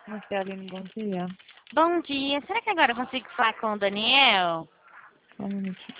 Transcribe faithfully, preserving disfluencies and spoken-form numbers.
Marceline, bom dia. Bom dia. Será que agora eu consigo falar com o Daniel? Só um minutinho.